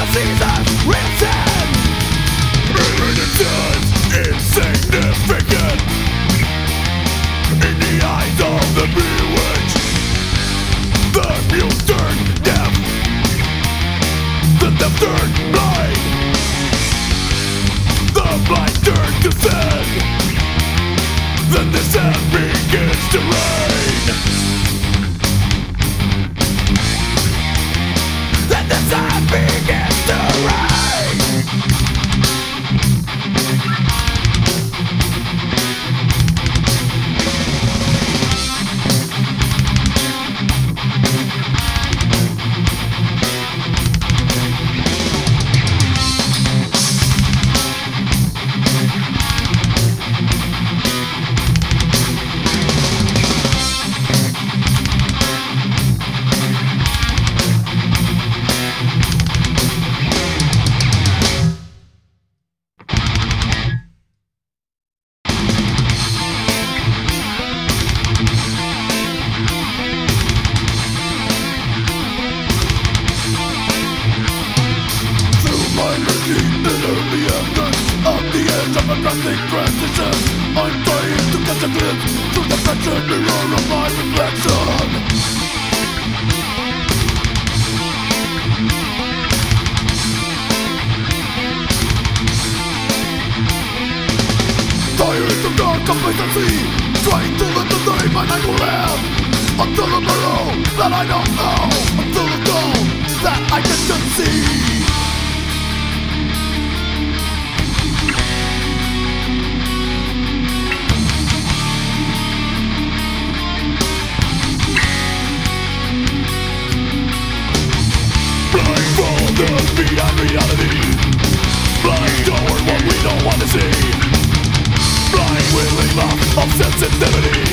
the seasons written. Meaning it is insignificant in the eyes of the bewitched. The mute turn deaf, the deaf turn blind, the blind turn to sin. Then the sun begins to rain. Then the sun begins to rain. Drastic transition, I'm trying to catch a glimpse through the fractured mirror of my reflection. Tired of dark complacency, trying to live the dream and I will live until tomorrow that I don't know, until the goal that I can just see. Beyond reality, blind toward what we don't want to see, blind with a loss of sensitivity.